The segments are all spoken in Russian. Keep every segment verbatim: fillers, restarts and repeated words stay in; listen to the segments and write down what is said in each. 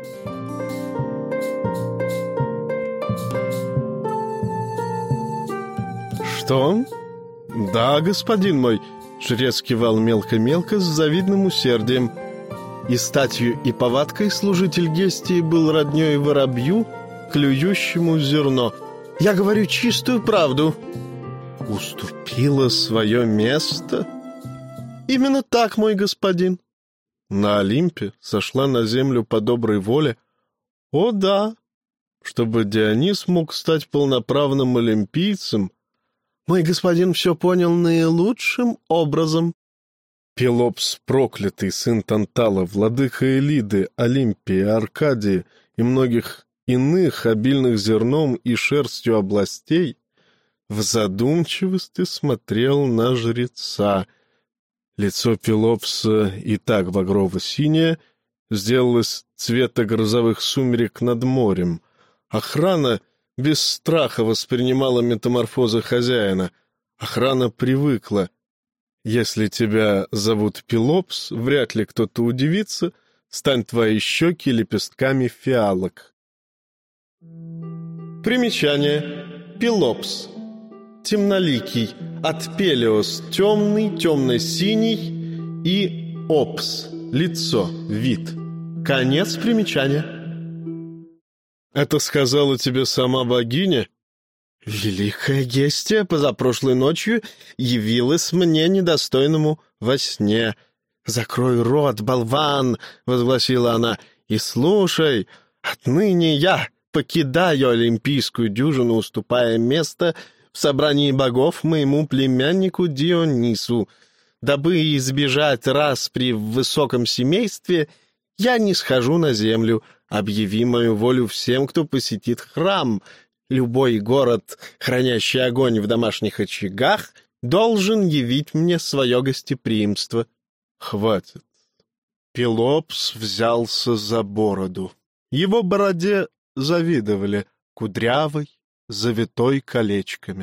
Что? Да, господин мой, жрец кивал мелко-мелко с завидным усердием. И статью, и повадкой служитель Гестии был роднёй воробью, клюющему зерно. Я говорю чистую правду. Уступила свое место? Именно так, мой господин. На Олимпе сошла на землю по доброй воле. О да, чтобы Дионис мог стать полноправным олимпийцем. Мой господин все понял наилучшим образом. Пелопс, проклятый сын Тантала, владыка Элиды, Олимпии, Аркадии и многих иных, обильных зерном и шерстью областей, в задумчивости смотрел на жреца. Лицо Пелопса, и так багрово-синее, сделалось цвета грозовых сумерек над морем. Охрана без страха воспринимала метаморфозы хозяина. Охрана привыкла. Если тебя зовут Пелопс, вряд ли кто-то удивится, стань твои щеки лепестками фиалок. Примечание. Пелопс. Темноликий. От пелеос — темный, темно-синий, и опс — лицо, вид. Конец примечания. Это сказала тебе сама богиня? Великая Гестия позапрошлой ночью явилась мне недостойному во сне. «Закрой рот, болван!» — возгласила она. «И слушай, отныне я покидаю олимпийскую дюжину, уступая место в собрании богов моему племяннику Дионису. Дабы избежать распри в высоком семействе, я не схожу на землю. Объяви мою волю всем, кто посетит храм. Любой город, хранящий огонь в домашних очагах, должен явить мне свое гостеприимство». Хватит. Пелопс взялся за бороду. Его бороде завидовали, кудрявой, завитой колечками.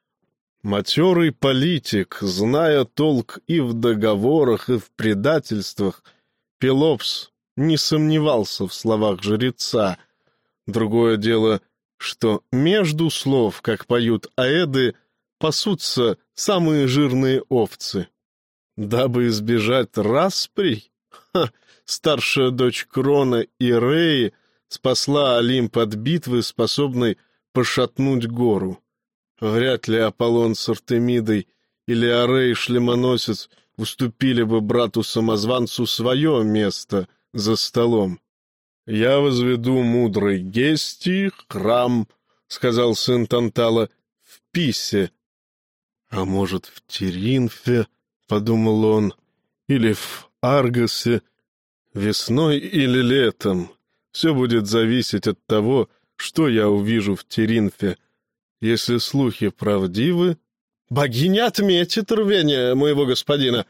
Матерый политик, зная толк и в договорах, и в предательствах, Пелопс не сомневался в словах жреца. Другое дело, что между слов, как поют аэды, пасутся самые жирные овцы. Дабы избежать расприй, ха, старшая дочь Крона и Реи спасла Олимп от битвы, способной пошатнуть гору. Вряд ли Аполлон с Артемидой или Арей Шлемоносец уступили бы брату-самозванцу свое место за столом. «Я возведу мудрой Гестии храм», — сказал сын Тантала, — «в Писе». «А может, в Теринфе?» — подумал он, — «или в Аргосе, весной или летом. Все будет зависеть от того, что я увижу в Теринфе. Если слухи правдивы, богиня отметит рвение моего господина.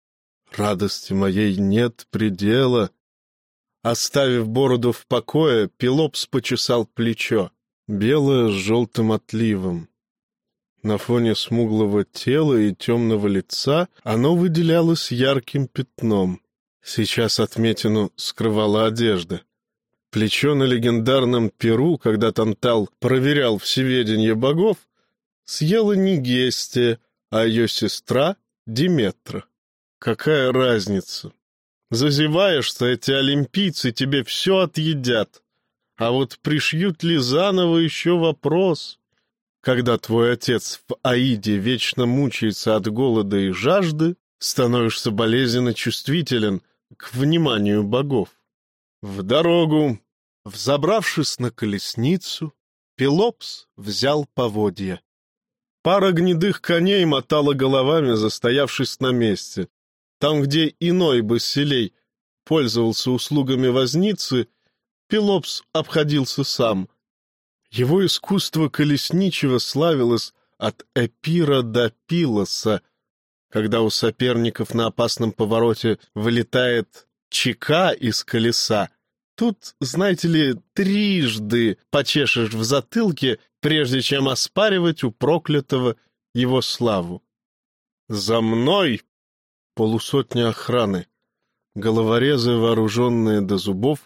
Радости моей нет предела». Оставив бороду в покое, Пелопс почесал плечо, белое с желтым отливом. На фоне смуглого тела и темного лица оно выделялось ярким пятном. Сейчас отметину скрывала одежда. Плечо на легендарном Перу, когда Тантал проверял всеведение богов, съела не Гестия, а ее сестра Диметра. Какая разница? Зазеваешься, эти олимпийцы тебе все отъедят. А вот пришьют ли заново — еще вопрос. Когда твой отец в Аиде вечно мучается от голода и жажды, становишься болезненно чувствителен к вниманию богов. В дорогу. Взобравшись на колесницу, Пелопс взял поводья. Пара гнедых коней мотала головами, застоявшись на месте. Там, где иной басилей пользовался услугами возницы, Пелопс обходился сам. Его искусство колесничего славилось от Эпира до Пилоса. Когда у соперников на опасном повороте вылетает чека из колеса, тут, знаете ли, трижды почешешь в затылке, прежде чем оспаривать у проклятого его славу. «За мной!» Полусотня охраны. Головорезы, вооруженные до зубов,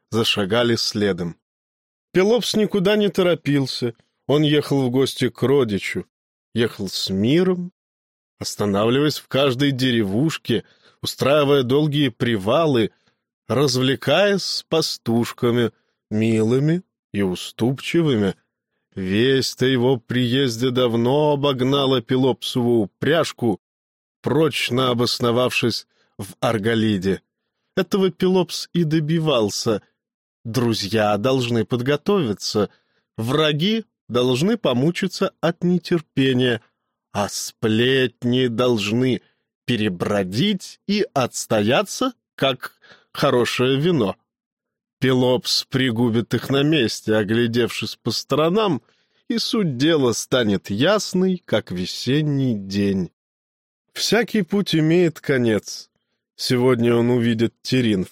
зашагали следом. Пелопс никуда не торопился. Он ехал в гости к родичу, ехал с миром, останавливаясь в каждой деревушке, устраивая долгие привалы, развлекаясь с пастушками, милыми и уступчивыми. Весть о его приезде давно обогнала Пелопсову упряжку, прочно обосновавшись в Арголиде. Этого Пелопс и добивался. Друзья должны подготовиться, враги должны помучиться от нетерпения, а сплетни должны перебродить и отстояться, как хорошее вино. Пелопс пригубит их на месте, оглядевшись по сторонам, и суть дела станет ясной, как весенний день. Всякий путь имеет конец. Сегодня он увидит Теринф.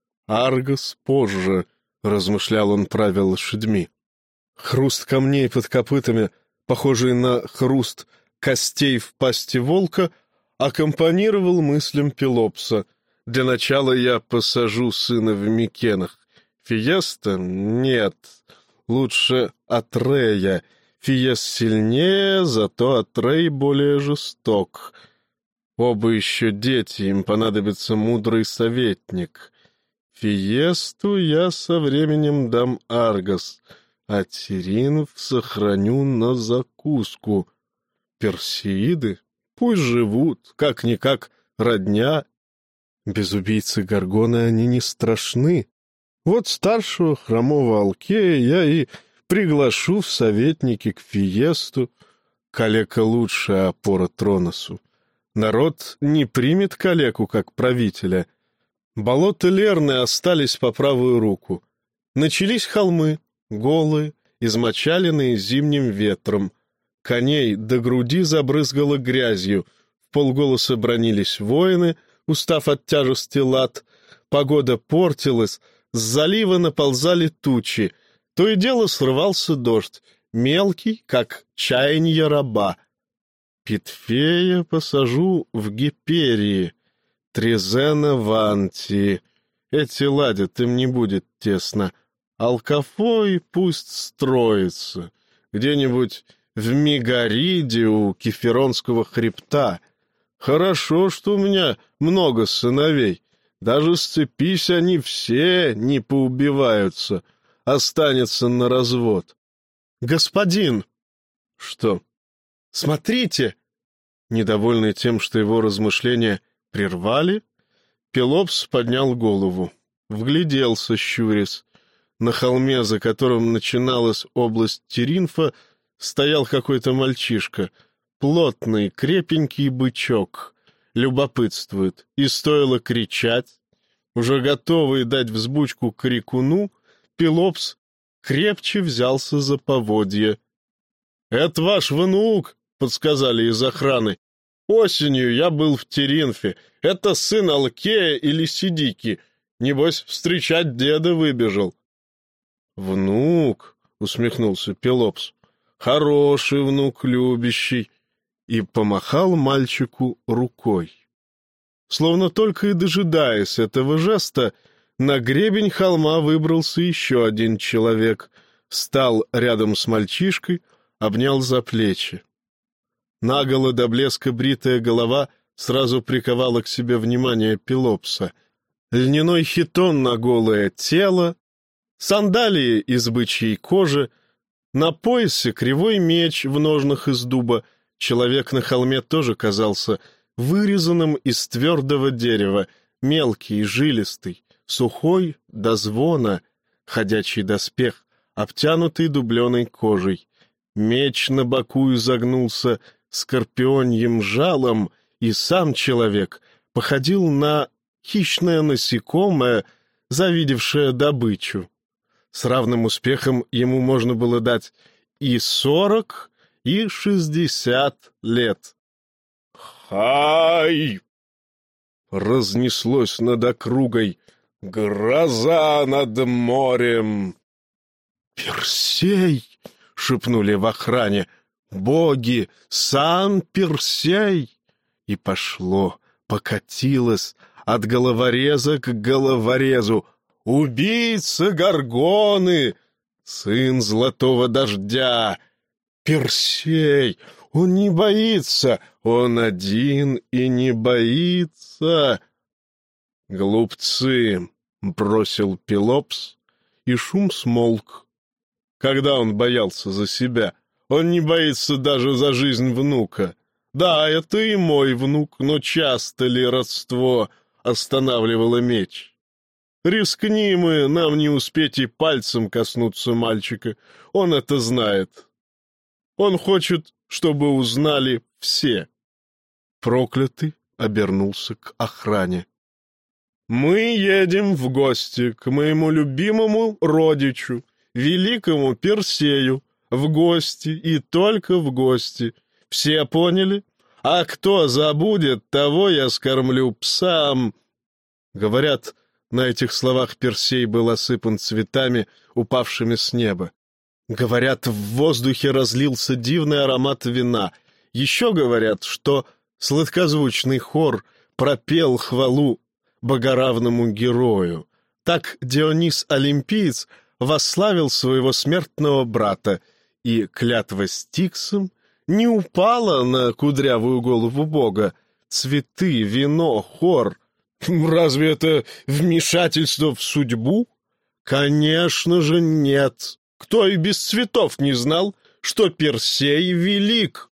Аргос позже, — размышлял он, правя лошадьми. Хруст камней под копытами, похожий на хруст костей в пасти волка, аккомпанировал мыслям Пелопса. Для начала я посажу сына в Микенах. Фиеста? Нет. Лучше Атрея. Фиес сильнее, зато Атрей более жесток. Оба еще дети, им понадобится мудрый советник. Фиесту я со временем дам Аргос, а Теринов сохраню на закуску. Персеиды? Пусть живут, как-никак родня. Без убийцы Горгона они не страшны. Вот старшего хромого Алкея я и приглашу в советники к Фиесту. Калека лучшая опора Троносу. Народ не примет Калеку как правителя. Болота Лерны остались по правую руку. Начались холмы, голые, измочаленные зимним ветром. Коней до груди забрызгало грязью. В полголоса бранились воины, устав от тяжести лад. Погода портилась, с залива наползали тучи. То и дело срывался дождь, мелкий, как чаянье раба. Питфея посажу в Гиперии, Трезена в Антии. Эти ладят, им не будет тесно. Алкафой пусть строится где-нибудь в Мегариде у Кеферонского хребта. Хорошо, что у меня много сыновей. Даже сцепись они все, не поубиваются. Останется на развод. Господин! Что? Смотрите! Недовольный тем, что его размышления прервали, Пелопс поднял голову, вгляделся, щурясь. На холме, за которым начиналась область Теринфа, стоял какой-то мальчишка, плотный, крепенький бычок. Любопытствует, и стоило кричать. Уже готовый дать взбучку крикуну, Пелопс крепче взялся за поводья. — Это ваш внук, — подсказали из охраны. — Осенью я был в Теринфе. Это сын Алкея или Сидики. Небось, встречать деда выбежал. — Внук, — усмехнулся Пелопс, — хороший внук, любящий, и помахал мальчику рукой. Словно только и дожидаясь этого жеста, на гребень холма выбрался еще один человек, встал рядом с мальчишкой, обнял за плечи. Наголо до блеска бритая голова сразу приковала к себе внимание Пелопса. Льняной хитон на голое тело, сандалии из бычьей кожи, на поясе кривой меч в ножнах из дуба. Человек на холме тоже казался вырезанным из твердого дерева, мелкий, жилистый, сухой до звона, ходячий доспех, обтянутый дубленой кожей. Меч на боку изогнулся скорпионьим жалом, и сам человек походил на хищное насекомое, завидевшее добычу. С равным успехом ему можно было дать и сорок, и шестьдесят лет. «Хай!» разнеслось над округой. «Гроза над морем!» «Персей!» — шепнули в охране. «Боги! Сан Персей!» И пошло, покатилось от головореза к головорезу. убийца Горгоны, сын золотого дождя. Персей, он не боится, он один и не боится. Глупцы, бросил Пелопс, и шум смолк. Когда он боялся за себя? Он не боится даже за жизнь внука. Да, это и мой внук, но часто ли родство останавливало меч? Рискни мы, нам не успеть и пальцем коснуться мальчика. Он это знает. Он хочет, чтобы узнали все. Проклятый обернулся к охране. Мы едем в гости к моему любимому родичу, великому Персею, в гости и только в гости. Все поняли? А кто забудет, того я скормлю псам. Говорят, на этих словах Персей был осыпан цветами, упавшими с неба. Говорят, в воздухе разлился дивный аромат вина. Еще говорят, что сладкозвучный хор пропел хвалу богоравному герою. Так Дионис Олимпиец восславил своего смертного брата, и клятва Стиксом не упала на кудрявую голову бога. Цветы, вино, хор. Разве это вмешательство в судьбу? Конечно же нет. Кто и без цветов не знал, что Персей велик?